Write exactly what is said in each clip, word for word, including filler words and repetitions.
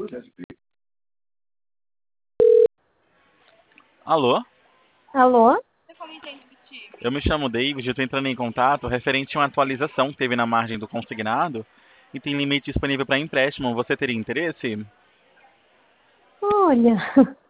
Alô? Alô? Eu me chamo David, eu estou entrando em contato referente a uma atualização que teve na margem do consignado e tem limite disponível para empréstimo. Você teria interesse? Olha,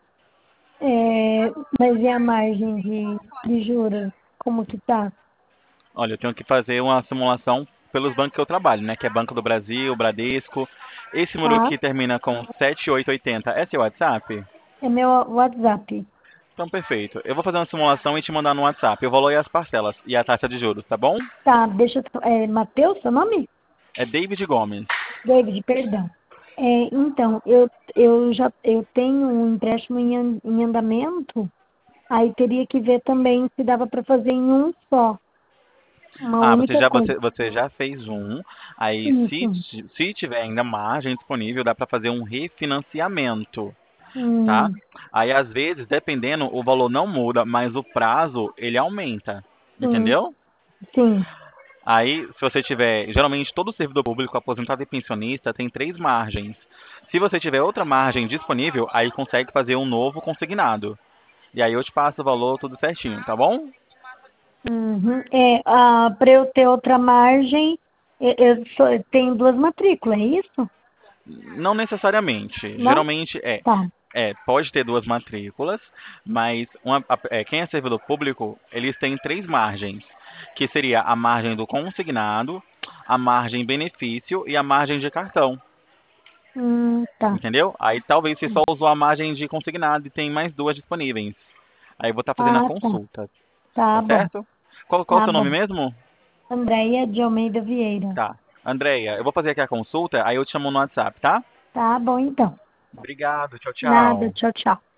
é, mas e a margem de, de juros? Como que tá? Olha, eu tenho que fazer uma simulação pelos bancos que eu trabalho, né? Que é Banco do Brasil, Bradesco. Esse número Tá? que termina com sete oito oito zero é seu WhatsApp? É meu WhatsApp. Então, perfeito. Eu vou fazer uma simulação e te mandar no WhatsApp o valor e as parcelas e a taxa de juros, tá bom? Tá, deixa eu... É Matheus, seu nome? É David Gomes. David, perdão. É, então, eu, eu já eu tenho um empréstimo em, an- em andamento, aí teria que ver também se dava para fazer em um só, uma Ah, você única já, coisa. você, você já fez um. Aí, se, Isso. ti- se tiver ainda margem disponível, dá para fazer um refinanciamento, tá? Hum, Aí, às vezes, dependendo, o valor não muda, mas o prazo, ele aumenta. hum, Entendeu? sim. Aí, se você tiver... Geralmente, todo servidor público, aposentado e pensionista, tem três margens. Se você tiver outra margem disponível, aí consegue fazer um novo consignado. E aí eu te passo o valor tudo certinho, tá bom? Uhum. É, ah, para eu ter outra margem, eu, eu só- eu tenho duas matrículas, é isso? Não necessariamente. Não? Geralmente é. Tá. É, pode ter duas matrículas, mas uma, a- é, quem é servidor público, eles têm três margens, que seria a margem do consignado, a margem benefício e a margem de cartão, Hum, tá. entendeu? Aí talvez você só usou a margem de consignado e tem mais duas disponíveis. Aí eu vou estar fazendo a Ah, tá. consulta, Tá tá bom. certo? Qual, qual o Tá seu nome bom. mesmo? Andréia de Almeida Vieira. Tá. Andreia, eu vou fazer aqui a consulta, aí eu te chamo no WhatsApp, tá? Tá bom, então. Obrigado, tchau, Nada. tchau. Tchau, tchau.